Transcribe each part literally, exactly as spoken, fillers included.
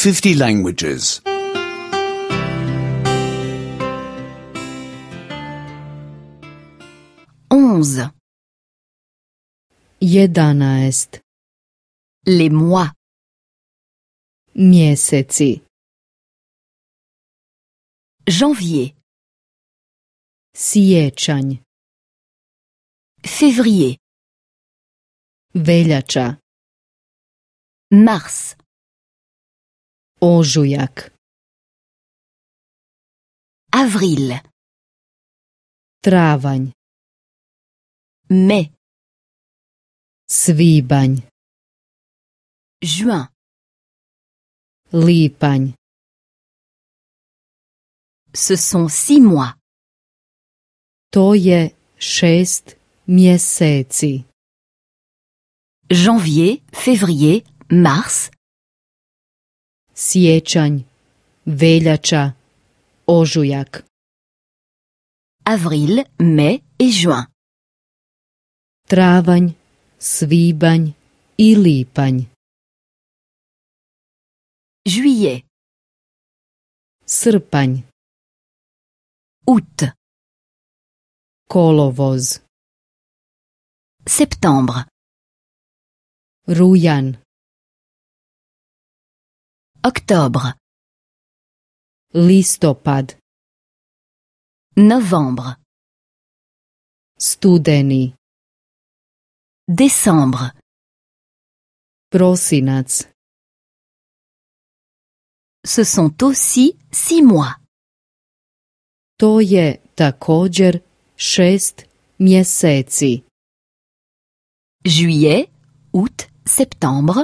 fifty languages. Onze. Jedanaest. Les mois. Mjeseci. Janvier. Siječanj. Février. Veljača. Mars. Ožujak. Avril. Travanj. Mai. Svibanj. Juin. Lipanj. Ce sont six mois. To je šest mjeseci. Janvier, février, mars. Siječanj, veljača, ožujak. Avril, mai et juin. Travanj, svibanj i lipanj. Juillet. Srpanj. Août. Kolovoz. Septembre. Rujan. Octobre. Listopad. Novembre. Studeni. Décembre. Prosinac. Ce sont aussi six mois. To je također šest mjeseci. Juillet, août, septembre.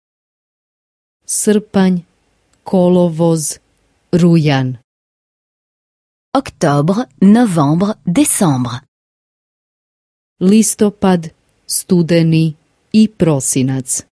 Srpanj, kolovoz, rujan. Octobre, novembre, décembre. Listopad, studeni i prosinac.